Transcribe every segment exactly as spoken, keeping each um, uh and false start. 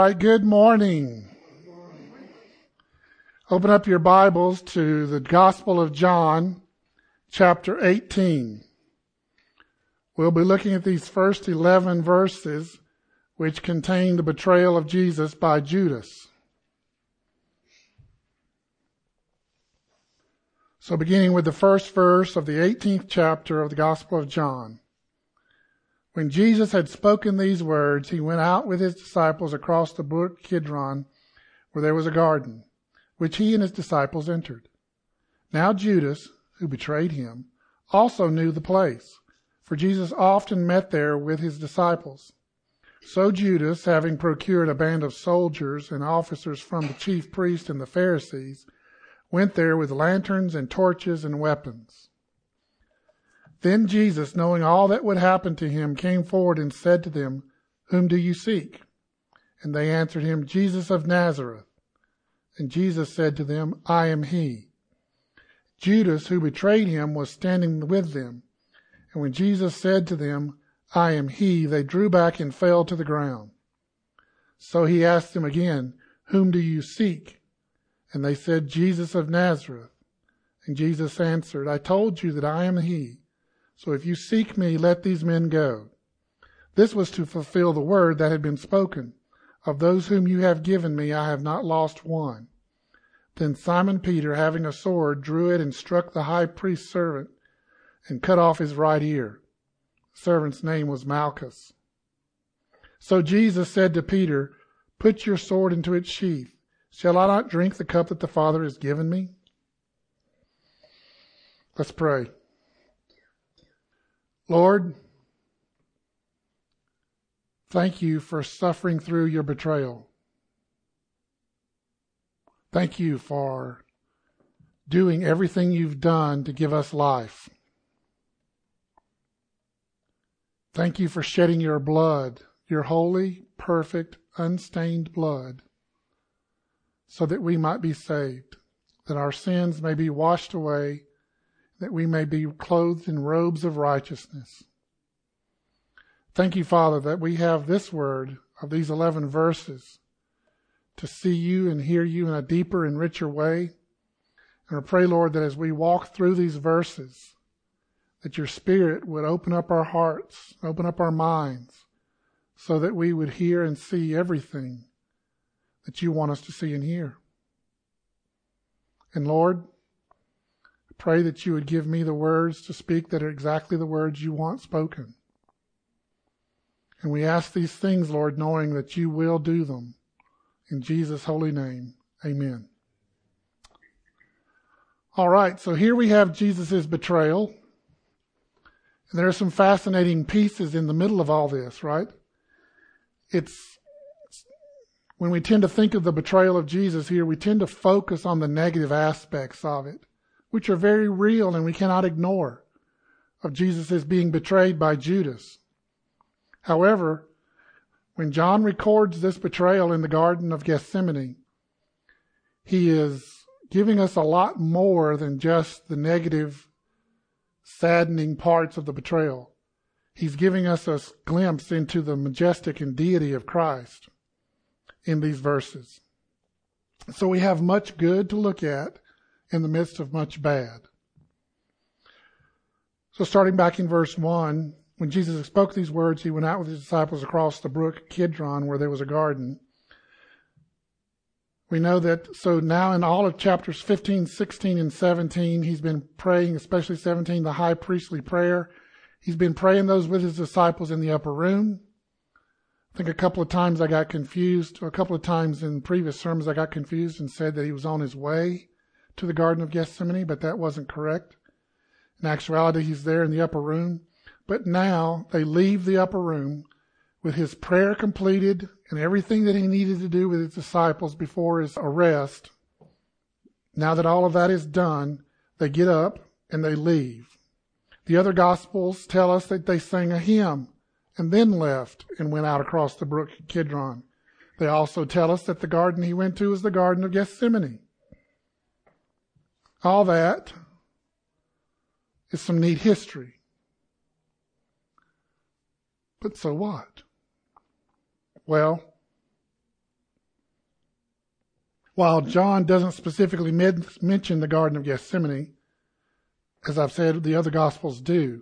right, good morning. Open up your Bibles to the Gospel of John, chapter eighteen. We'll be looking at these first eleven verses, which contain the betrayal of Jesus by Judas. So beginning with the first verse of the eighteenth chapter of the Gospel of John. When Jesus had spoken these words, he went out with his disciples across the brook Kidron, where there was a garden, which he and his disciples entered. Now Judas, who betrayed him, also knew the place, for Jesus often met there with his disciples. So Judas, having procured a band of soldiers and officers from the chief priests and the Pharisees, went there with lanterns and torches and weapons. Then Jesus, knowing all that would happen to him, came forward and said to them, "Whom do you seek?" And they answered him, "Jesus of Nazareth." And Jesus said to them, "I am he." Judas, who betrayed him, was standing with them. And when Jesus said to them, "I am he," they drew back and fell to the ground. So he asked them again, "Whom do you seek?" And they said, "Jesus of Nazareth." And Jesus answered, "I told you that I am he. So if you seek me, let these men go." This was to fulfill the word that had been spoken, "Of those whom you have given me, I have not lost one." Then Simon Peter, having a sword, drew it and struck the high priest's servant and cut off his right ear. The servant's name was Malchus. So Jesus said to Peter, "Put your sword into its sheath. Shall I not drink the cup that the Father has given me?" Let's pray. Lord, thank you for suffering through your betrayal. Thank you for doing everything you've done to give us life. Thank you for shedding your blood, your holy, perfect, unstained blood, so that we might be saved, that our sins may be washed away, that we may be clothed in robes of righteousness. Thank you, Father, that we have this word of these eleven verses to see you and hear you in a deeper and richer way. And I pray, Lord, that as we walk through these verses, that your Spirit would open up our hearts, open up our minds, so that we would hear and see everything that you want us to see and hear. And Lord, pray that you would give me the words to speak that are exactly the words you want spoken. And we ask these things, Lord, knowing that you will do them. In Jesus' holy name, amen. All right, so here we have Jesus' betrayal. And there are some fascinating pieces in the middle of all this, right? It's when we tend to think of the betrayal of Jesus here, we tend to focus on the negative aspects of it, which are very real and we cannot ignore, of Jesus as being betrayed by Judas. However, when John records this betrayal in the Garden of Gethsemane, he is giving us a lot more than just the negative, saddening parts of the betrayal. He's giving us a glimpse into the majestic and deity of Christ in these verses. So we have much good to look at in the midst of much bad. So starting back in verse one, when Jesus spoke these words, he went out with his disciples across the brook Kidron, where there was a garden. We know that, so now in all of chapters fifteen, sixteen, and seventeen, he's been praying, especially seventeen, the high priestly prayer. He's been praying those with his disciples in the upper room. I think a couple of times I got confused, a couple of times in previous sermons I got confused and said that he was on his way to the Garden of Gethsemane, but that wasn't correct. In actuality, he's there in the upper room. But now they leave the upper room with his prayer completed and everything that he needed to do with his disciples before his arrest. Now that all of that is done, they get up and they leave. The other Gospels tell us that they sang a hymn and then left and went out across the brook Kidron. They also tell us that the garden he went to was the Garden of Gethsemane. All that is some neat history. But so what? Well, While John doesn't specifically med- mention the Garden of Gethsemane, as I've said, the other Gospels do.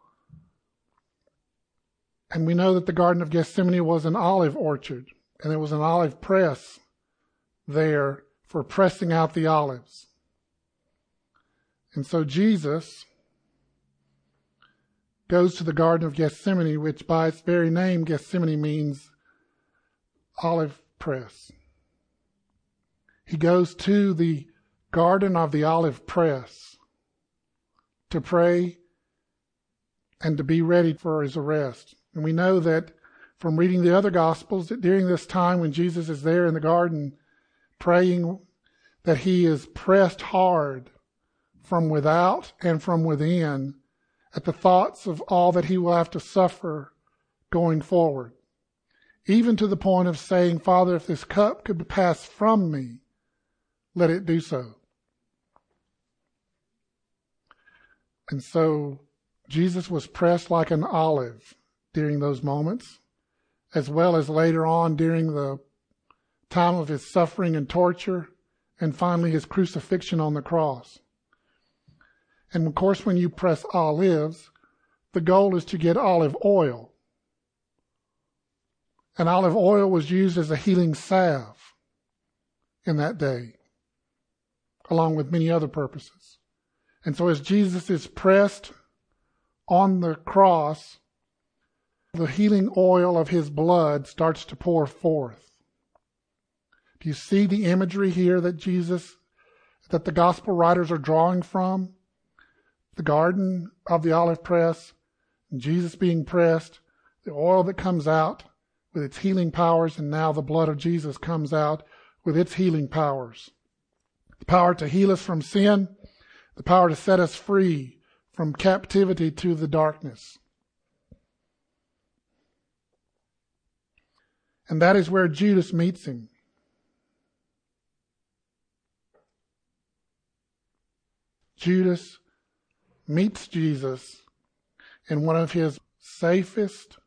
And we know that the Garden of Gethsemane was an olive orchard, and there was an olive press there for pressing out the olives. And so Jesus goes to the Garden of Gethsemane, which by its very name, Gethsemane means olive press. He goes to the Garden of the Olive Press to pray and to be ready for his arrest. And we know that from reading the other Gospels that during this time when Jesus is there in the garden praying, that he is pressed hard from without and from within at the thoughts of all that he will have to suffer going forward. Even to the point of saying, Father, if this cup could pass from me, let it do so. And so Jesus was pressed like an olive during those moments, as well as later on during the time of his suffering and torture, and finally his crucifixion on the cross. And of course, when you press olives, the goal is to get olive oil. And olive oil was used as a healing salve in that day, along with many other purposes. And so as Jesus is pressed on the cross, the healing oil of his blood starts to pour forth. Do you see the imagery here that Jesus, that the gospel writers are drawing from? The garden of the olive press, Jesus being pressed, the oil that comes out with its healing powers, and now the blood of Jesus comes out with its healing powers. The power to heal us from sin, the power to set us free from captivity to the darkness. And that is where Judas meets him. Judas meets Jesus in one of his safest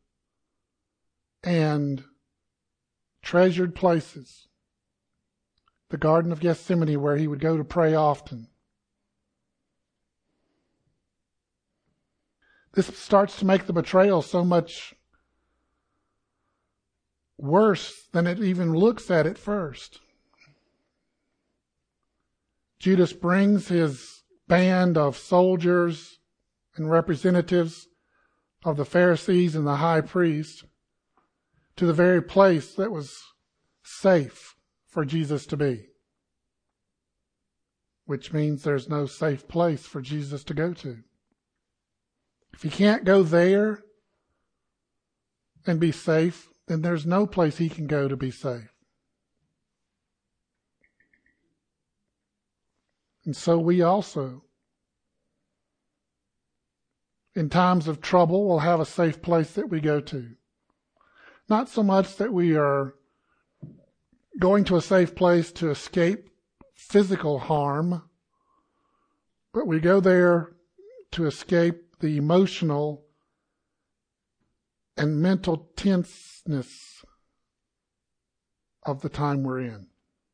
and treasured places, the Garden of Gethsemane, where he would go to pray often. This starts to make the betrayal so much worse than it even looks at at first. Judas brings his band of soldiers and representatives of the Pharisees and the high priest to the very place that was safe for Jesus to be, which means there's no safe place for Jesus to go to. If he can't go there and be safe, then there's no place he can go to be safe. And so we also, in times of trouble, will have a safe place that we go to. Not so much that we are going to a safe place to escape physical harm, but we go there to escape the emotional and mental tenseness of the time we're in.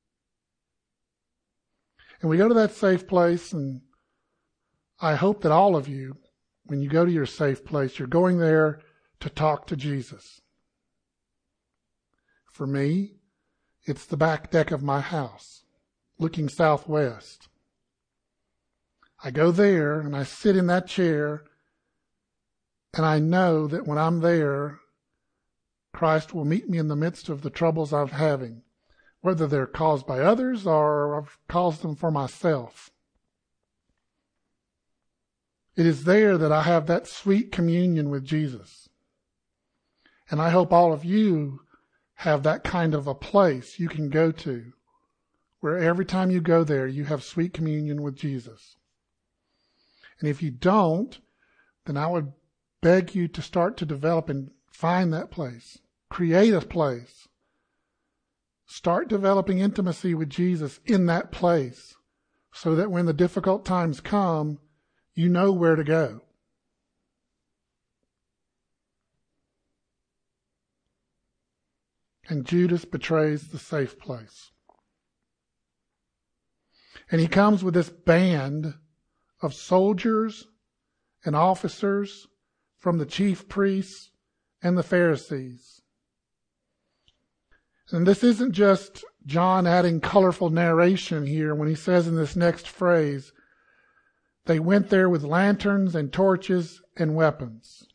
And we go to that safe place, and I hope that all of you, when you go to your safe place, you're going there to talk to Jesus. For me, it's the back deck of my house, looking southwest. I go there and I sit in that chair, and I know that when I'm there, Christ will meet me in the midst of the troubles I'm having, whether they're caused by others or I've caused them for myself. It is there that I have that sweet communion with Jesus. And I hope all of you have that kind of a place you can go to, where every time you go there, you have sweet communion with Jesus. And if you don't, then I would beg you to start to develop and find that place. Create a place. Start developing intimacy with Jesus in that place, so that when the difficult times come, you know where to go. And Judas betrays the safe place. And he comes with this band of soldiers and officers from the chief priests and the Pharisees. And this isn't just John adding colorful narration here when he says in this next phrase, they went there with lanterns and torches and weapons.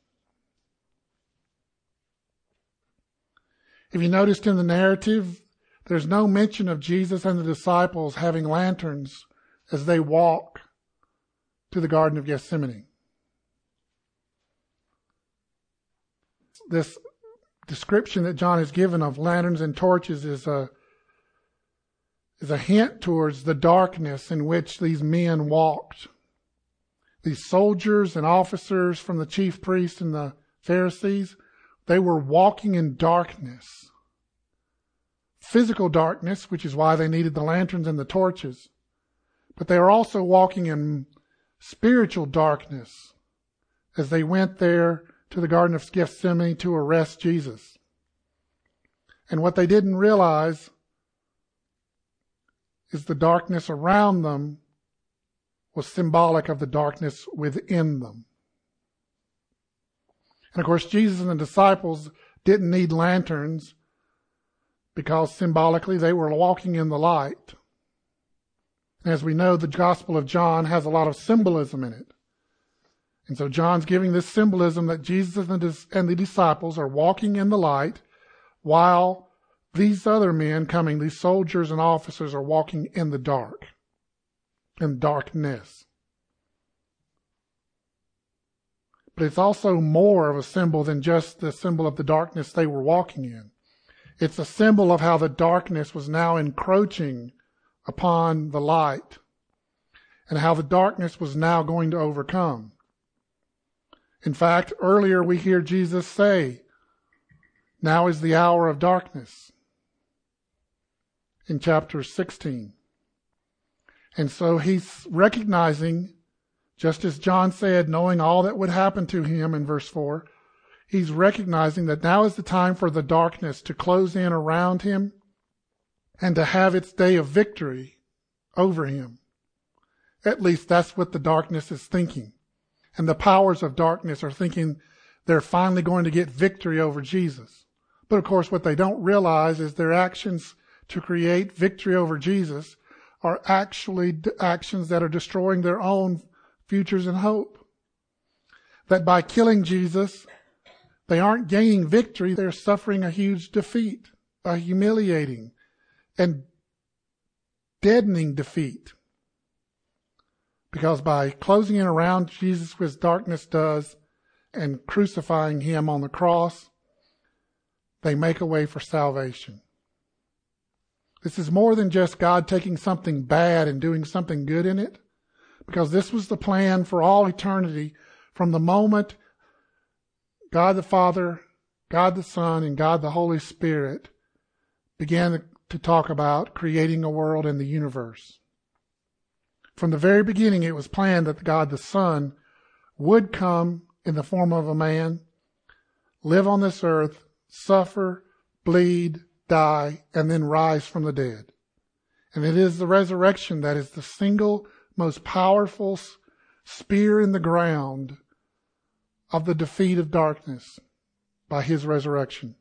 If you noticed in the narrative, there's no mention of Jesus and the disciples having lanterns as they walk to the Garden of Gethsemane. This description that John has given of lanterns and torches is a, is a hint towards the darkness in which these men walked. These soldiers and officers from the chief priests and the Pharisees, they were walking in darkness. Physical darkness, which is why they needed the lanterns and the torches. But they were also walking in spiritual darkness as they went there to the Garden of Gethsemane to arrest Jesus. And what they didn't realize is the darkness around them was symbolic of the darkness within them. And of course, Jesus and the disciples didn't need lanterns because symbolically they were walking in the light. As we know, the Gospel of John has a lot of symbolism in it. And so John's giving this symbolism that Jesus and the disciples are walking in the light while these other men coming, these soldiers and officers, are walking in the dark, in darkness. But it's also more of a symbol than just the symbol of the darkness they were walking in. It's a symbol of how the darkness was now encroaching upon the light and how the darkness was now going to overcome. In fact, earlier we hear Jesus say, now is the hour of darkness in chapter sixteen. And so he's recognizing, just as John said, knowing all that would happen to him in verse four, he's recognizing that now is the time for the darkness to close in around him and to have its day of victory over him. At least that's what the darkness is thinking. And the powers of darkness are thinking they're finally going to get victory over Jesus. But of course, what they don't realize is their actions to create victory over Jesus are actually actions that are destroying their own futures and hope. That by killing Jesus, they aren't gaining victory, they're suffering a huge defeat, a humiliating and deadening defeat. Because by closing in around Jesus with darkness does and crucifying him on the cross, they make a way for salvation. This is more than just God taking something bad and doing something good in it, because this was the plan for all eternity from the moment God the Father, God the Son, and God the Holy Spirit began to talk about creating a world and the universe. From the very beginning, it was planned that God the Son would come in the form of a man, live on this earth, suffer, bleed, die, and then rise from the dead. And it is the resurrection that is the single most powerful spear in the ground of the defeat of darkness by his resurrection.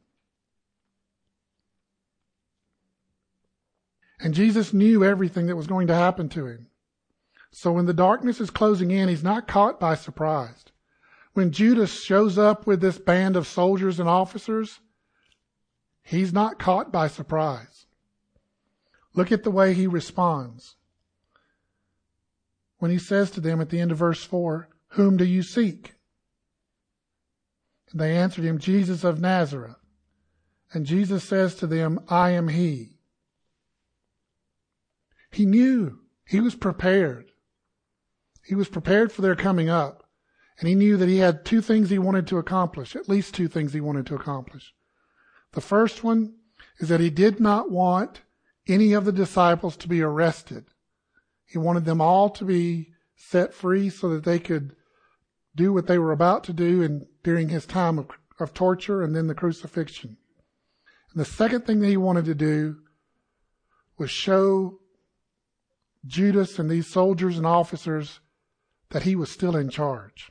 And Jesus knew everything that was going to happen to him. So when the darkness is closing in, he's not caught by surprise. When Judas shows up with this band of soldiers and officers, he's not caught by surprise. Look at the way he responds. When he says to them at the end of verse four, "Whom do you seek?" And they answered him, "Jesus of Nazareth." And Jesus says to them, "I am he." He knew. He was prepared. He was prepared for their coming up. And he knew that he had two things he wanted to accomplish, at least two things he wanted to accomplish. The first one is that he did not want any of the disciples to be arrested. He wanted them all to be set free so that they could do what they were about to do in, during his time of, of torture and then the crucifixion. And the second thing that he wanted to do was show Judas and these soldiers and officers that he was still in charge.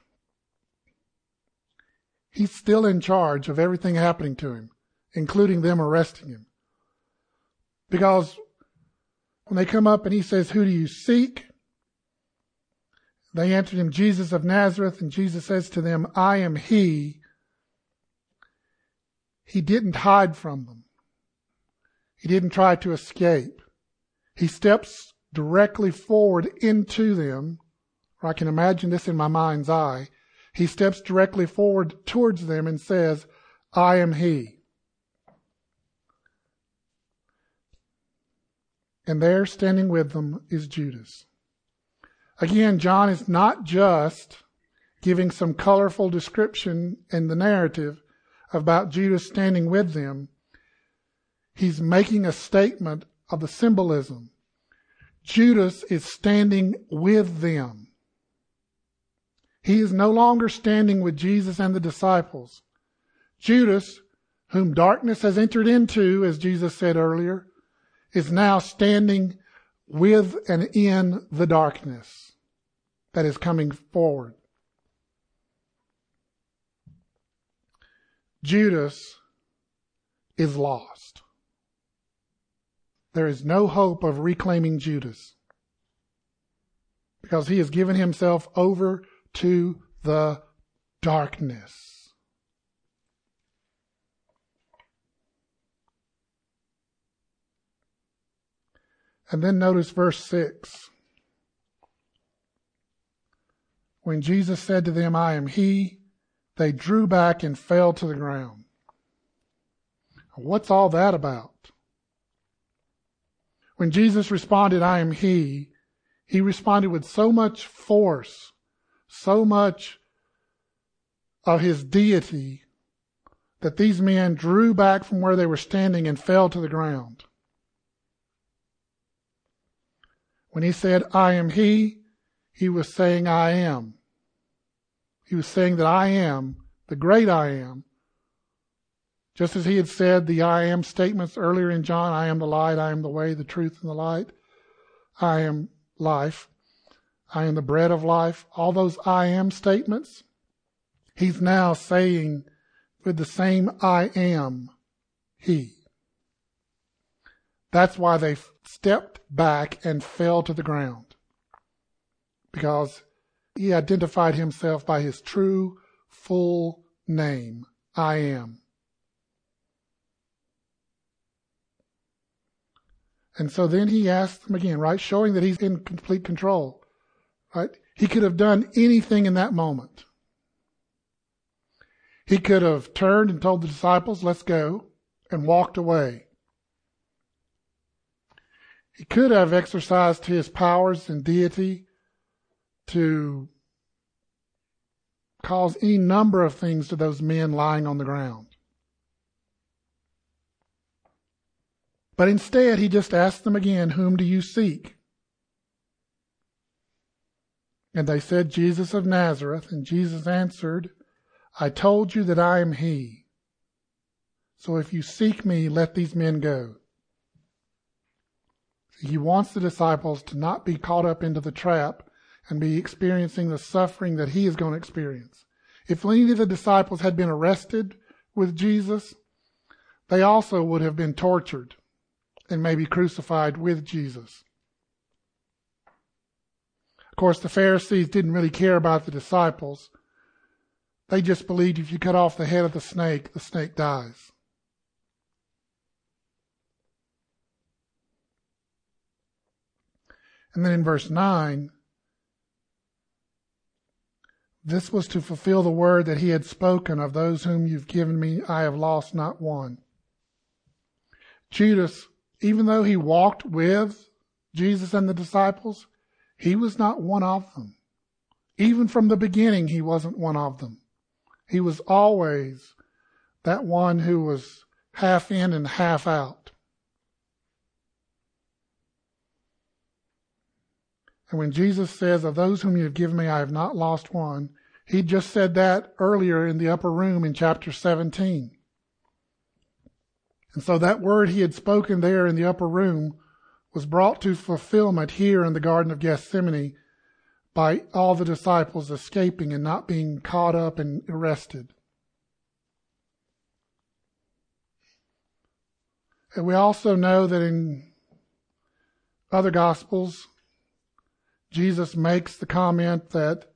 He's still in charge of everything happening to him, including them arresting him. Because when they come up and he says, "Who do you seek?" They answered him, "Jesus of Nazareth." And Jesus says to them, "I am he." He didn't hide from them. He didn't try to escape. He steps directly forward into them. Or I can imagine this in my mind's eye. He steps directly forward towards them and says, "I am he." And there, standing with them, is Judas. Again, John is not just giving some colorful description in the narrative about Judas standing with them. He's making a statement of the symbolism. Judas is standing with them. He is no longer standing with Jesus and the disciples. Judas, whom darkness has entered into, as Jesus said earlier, is now standing with and in the darkness that is coming forward. Judas is lost. There is no hope of reclaiming Judas because he has given himself over to the darkness. And then notice verse six. When Jesus said to them, "I am he," they drew back and fell to the ground. What's all that about? When Jesus responded, "I am he," he responded with so much force, so much of his deity, that these men drew back from where they were standing and fell to the ground. When he said, "I am he," he was saying, "I am." He was saying that I am, the great I am. Just as he had said the I am statements earlier in John, "I am the light, I am the way, the truth, and the light. I am life. I am the bread of life." All those I am statements, he's now saying with the same I am, he. That's why they stepped back and fell to the ground. Because he identified himself by his true, full name, I am. And so then he asked them again, right? Showing that he's in complete control, right? He could have done anything in that moment. He could have turned and told the disciples, "Let's go," and walked away. He could have exercised his powers and deity to cause any number of things to those men lying on the ground. But instead, he just asked them again, "Whom do you seek?" And they said, "Jesus of Nazareth." And Jesus answered, "I told you that I am he. So if you seek me, let these men go." He wants the disciples to not be caught up into the trap and be experiencing the suffering that he is going to experience. If any of the disciples had been arrested with Jesus, they also would have been tortured and maybe crucified with Jesus. Of course, the Pharisees didn't really care about the disciples. They just believed if you cut off the head of the snake, the snake dies. And then in verse nine, this was to fulfill the word that he had spoken, "Of those whom you've given me, I have lost not one." Judas, even though he walked with Jesus and the disciples, he was not one of them. Even from the beginning, he wasn't one of them. He was always that one who was half in and half out. And when Jesus says, "Of those whom you have given me, I have not lost one," he just said that earlier in the upper room in chapter seventeen. And so that word he had spoken there in the upper room was brought to fulfillment here in the Garden of Gethsemane by all the disciples escaping and not being caught up and arrested. And we also know that in other Gospels, Jesus makes the comment that,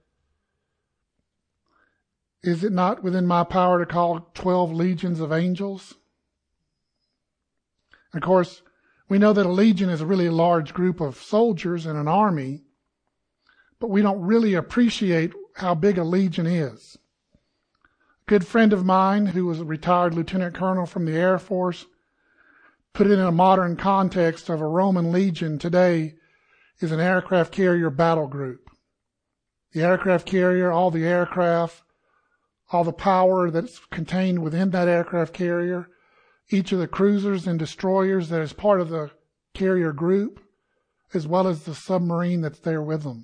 is it not within my power to call twelve legions of angels? And of course, we know that a legion is a really large group of soldiers in an army, but we don't really appreciate how big a legion is. A good friend of mine, who was a retired lieutenant colonel from the Air Force, put it in a modern context of a Roman legion today is an aircraft carrier battle group. The aircraft carrier, all the aircraft, all the power that's contained within that aircraft carrier, each of the cruisers and destroyers that is part of the carrier group, as well as the submarine that's there with them.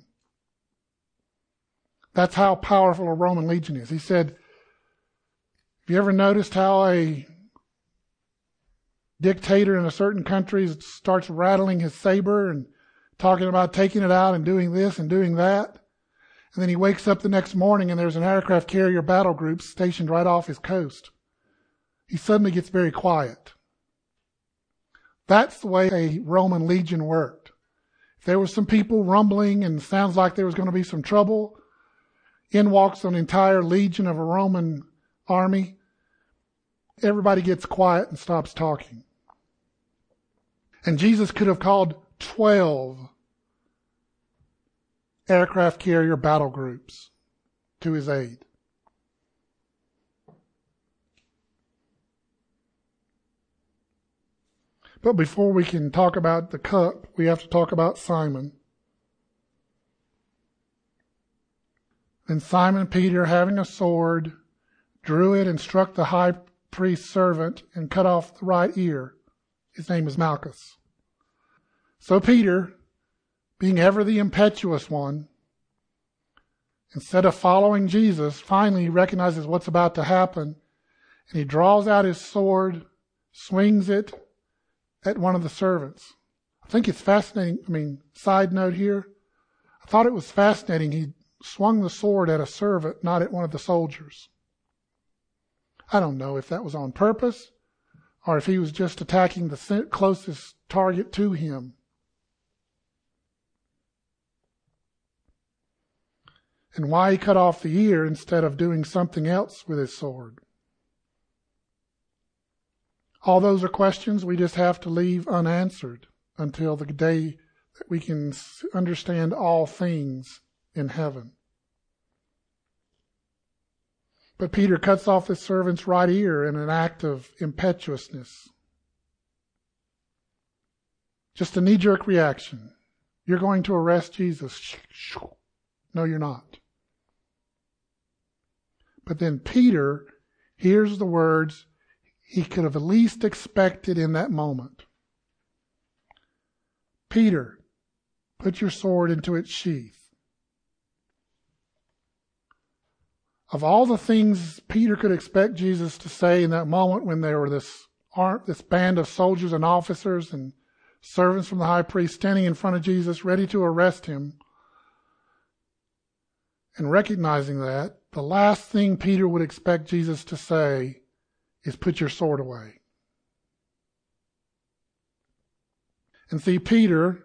That's how powerful a Roman legion is. He said, have you ever noticed how a dictator in a certain country starts rattling his saber and talking about taking it out and doing this and doing that? And then he wakes up the next morning and there's an aircraft carrier battle group stationed right off his coast. He suddenly gets very quiet. That's the way a Roman legion worked. If there was some people rumbling and sounds like there was going to be some trouble, in walks an entire legion of a Roman army. Everybody gets quiet and stops talking. And Jesus could have called twelve aircraft carrier battle groups to his aid. But before we can talk about the cup, we have to talk about Simon. Then Simon Peter, having a sword, drew it and struck the high priest's servant and cut off the right ear. His name is Malchus. So Peter, being ever the impetuous one, instead of following Jesus, finally recognizes what's about to happen, and he draws out his sword, swings it at one of the servants. I think it's fascinating. I mean, side note here, I thought it was fascinating. He swung the sword at a servant, not at one of the soldiers. I don't know if that was on purpose or if he was just attacking the closest target to him. And why he cut off the ear instead of doing something else with his sword. All those are questions we just have to leave unanswered until the day that we can understand all things in heaven. But Peter cuts off his servant's right ear in an act of impetuousness. Just a knee-jerk reaction. You're going to arrest Jesus. No, you're not. But then Peter hears the words he could have at least expected in that moment. Peter, put your sword into its sheath. Of all the things Peter could expect Jesus to say in that moment when there were this, this band of soldiers and officers and servants from the high priest standing in front of Jesus ready to arrest him, and recognizing that, the last thing Peter would expect Jesus to say is put your sword away. And see, Peter,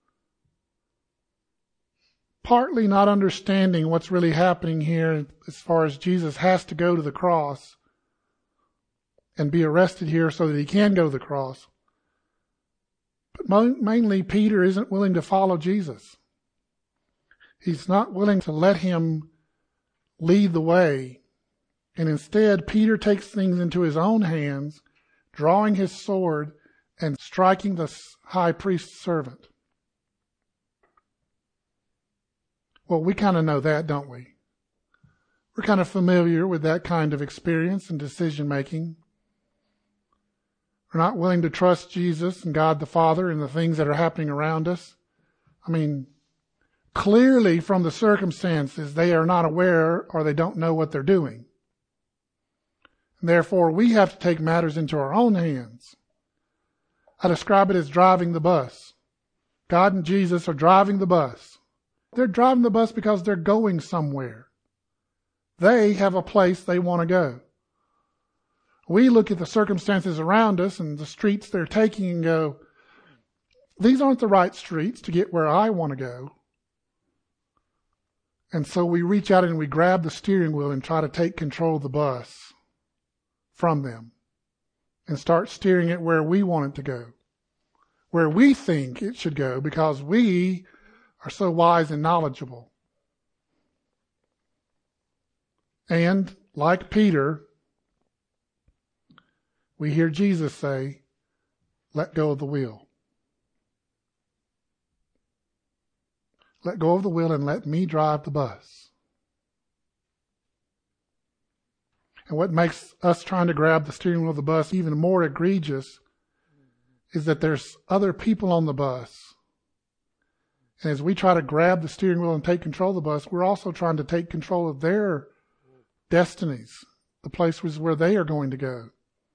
partly not understanding what's really happening here as far as Jesus has to go to the cross and be arrested here so that he can go to the cross. But mainly, Peter isn't willing to follow Jesus. He's not willing to let him lead the way. And instead, Peter takes things into his own hands, drawing his sword and striking the high priest's servant. Well, we kind of know that, don't we? We're kind of familiar with that kind of experience and decision making. We're not willing to trust Jesus and God the Father and the things that are happening around us. I mean, clearly from the circumstances, they are not aware or they don't know what they're doing. And therefore, we have to take matters into our own hands. I describe it as driving the bus. God and Jesus are driving the bus. They're driving the bus because they're going somewhere. They have a place they want to go. We look at the circumstances around us and the streets they're taking and go, these aren't the right streets to get where I want to go. And so we reach out and we grab the steering wheel and try to take control of the bus from them and start steering it where we want it to go, where we think it should go, because we are so wise and knowledgeable. And like Peter, we hear Jesus say, let go of the wheel. Let go of the wheel and let me drive the bus. And what makes us trying to grab the steering wheel of the bus even more egregious is that there's other people on the bus. And as we try to grab the steering wheel and take control of the bus, we're also trying to take control of their destinies, the places where they are going to go.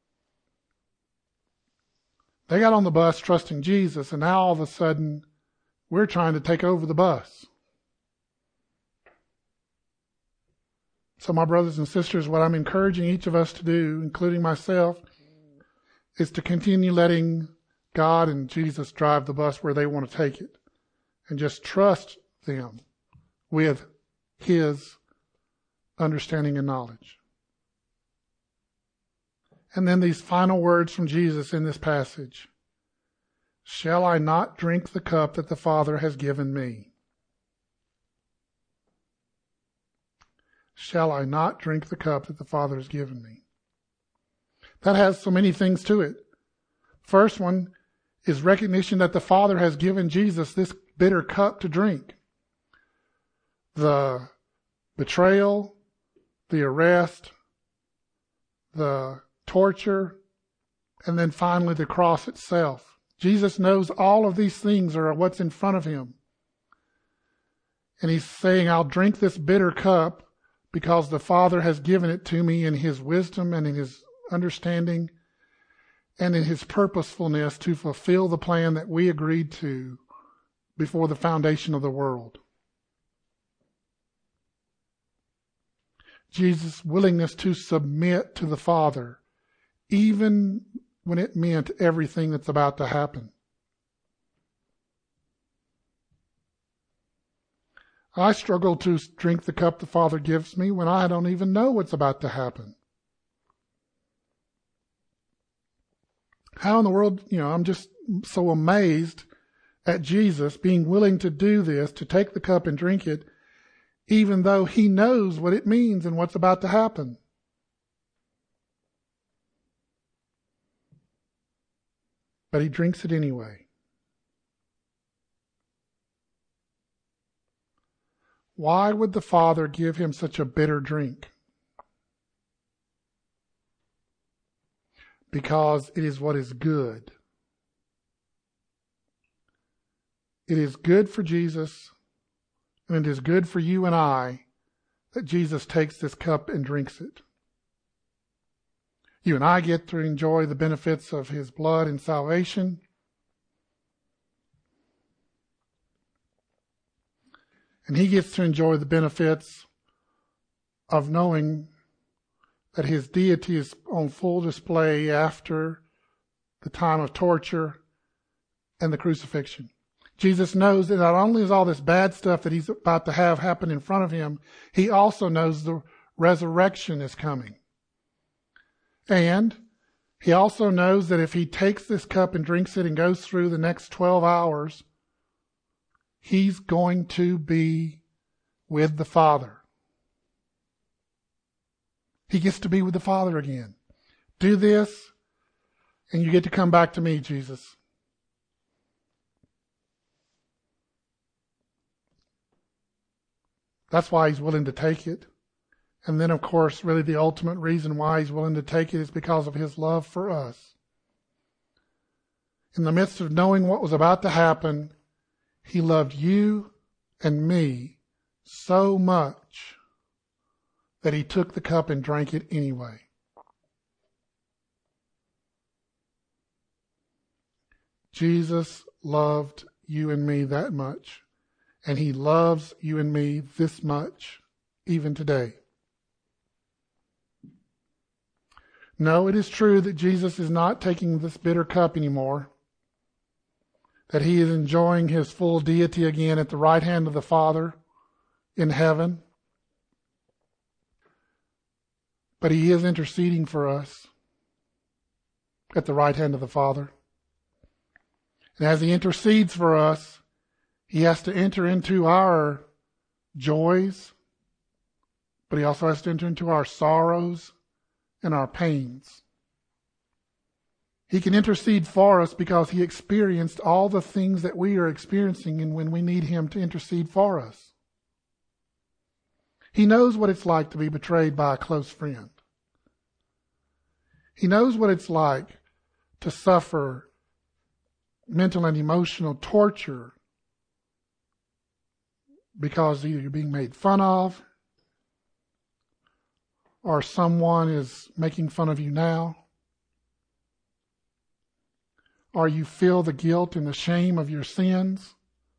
They got on the bus trusting Jesus, and now all of a sudden, we're trying to take over the bus. So my brothers and sisters, what I'm encouraging each of us to do, including myself, is to continue letting God and Jesus drive the bus where they want to take it. And just trust them with His understanding and knowledge. And then these final words from Jesus in this passage. Shall I not drink the cup that the Father has given me? Shall I not drink the cup that the Father has given me? That has so many things to it. First one is recognition that the Father has given Jesus this bitter cup to drink. The betrayal, the arrest, the torture, and then finally the cross itself. Jesus knows all of these things are what's in front of him. And he's saying, I'll drink this bitter cup because the Father has given it to me in His wisdom and in His understanding and in His purposefulness to fulfill the plan that we agreed to before the foundation of the world. Jesus' willingness to submit to the Father, even when it meant everything that's about to happen. I struggle to drink the cup the Father gives me when I don't even know what's about to happen. How in the world, you know, I'm just so amazed at Jesus being willing to do this, to take the cup and drink it, even though He knows what it means and what's about to happen. But He drinks it anyway. Why would the Father give Him such a bitter drink? Because it is what is good. It is good for Jesus, and it is good for you and I that Jesus takes this cup and drinks it. You and I get to enjoy the benefits of His blood and salvation. And He gets to enjoy the benefits of knowing that His deity is on full display after the time of torture and the crucifixion. Jesus knows that not only is all this bad stuff that He's about to have happen in front of Him, He also knows the resurrection is coming. And He also knows that if He takes this cup and drinks it and goes through the next twelve hours, He's going to be with the Father. He gets to be with the Father again. Do this, and you get to come back to me, Jesus. That's why He's willing to take it. And then, of course, really the ultimate reason why He's willing to take it is because of His love for us. In the midst of knowing what was about to happen, He loved you and me so much that He took the cup and drank it anyway. Jesus loved you and me that much. And he loves you and me this much, even today. No, it is true that Jesus is not taking this bitter cup anymore, that he is enjoying his full deity again at the right hand of the Father in heaven. But he is interceding for us at the right hand of the Father. And as he intercedes for us, he has to enter into our joys, but he also has to enter into our sorrows and our pains. He can intercede for us because he experienced all the things that we are experiencing and when we need him to intercede for us. He knows what it's like to be betrayed by a close friend. He knows what it's like to suffer mental and emotional torture because either you're being made fun of or someone is making fun of you now, or you feel the guilt and the shame of your sins.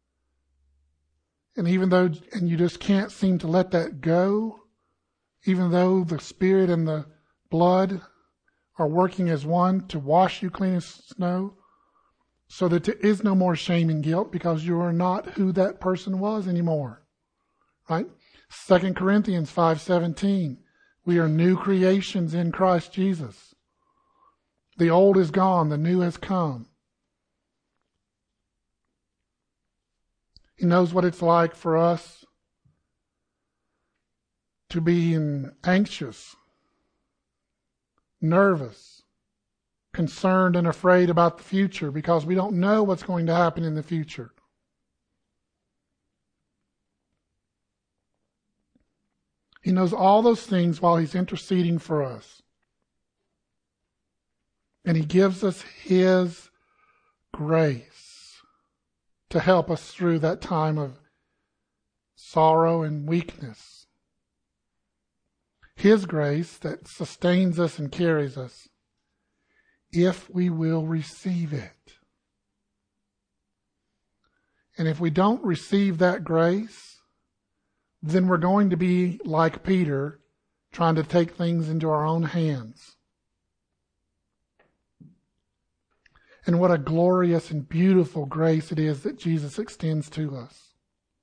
And even though, and you just can't seem to let that go, even though the Spirit and the blood are working as one to wash you clean as snow, so that there is no more shame and guilt because you are not who that person was anymore. Right? Second Corinthians five seventeen. We are new creations in Christ Jesus. The old is gone, the new has come. He knows what it's like for us to be anxious, nervous, concerned and afraid about the future because we don't know what's going to happen in the future. He knows all those things while he's interceding for us. And he gives us his grace to help us through that time of sorrow and weakness. His grace that sustains us and carries us, if we will receive it. And if we don't receive that grace, then we're going to be like Peter, trying to take things into our own hands. And what a glorious and beautiful grace it is that Jesus extends to us.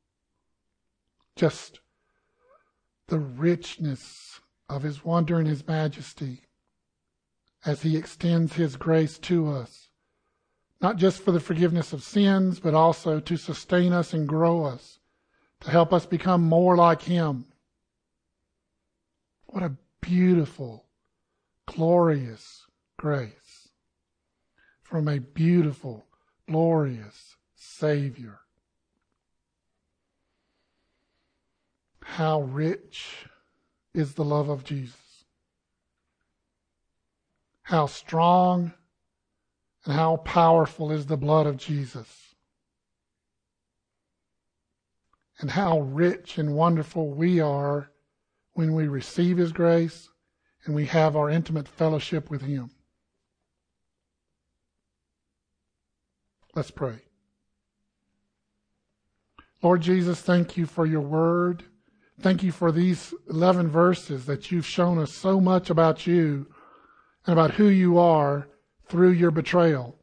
Just the richness of his wonder and his majesty as he extends his grace to us, not just for the forgiveness of sins, but also to sustain us and grow us, to help us become more like him. What a beautiful, glorious grace from a beautiful, glorious Savior. How rich is the love of Jesus. How strong and how powerful is the blood of Jesus. And how rich and wonderful we are when we receive his grace and we have our intimate fellowship with him. Let's pray. Lord Jesus, thank you for your word. Thank you for these eleven verses that you've shown us so much about you and about who you are through your betrayal.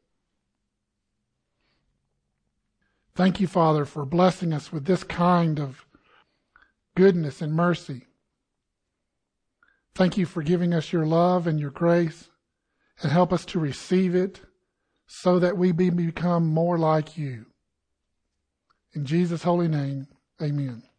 Thank you, Father, for blessing us with this kind of goodness and mercy. Thank you for giving us your love and your grace, and help us to receive it so that we be become more like you. In Jesus' holy name, amen.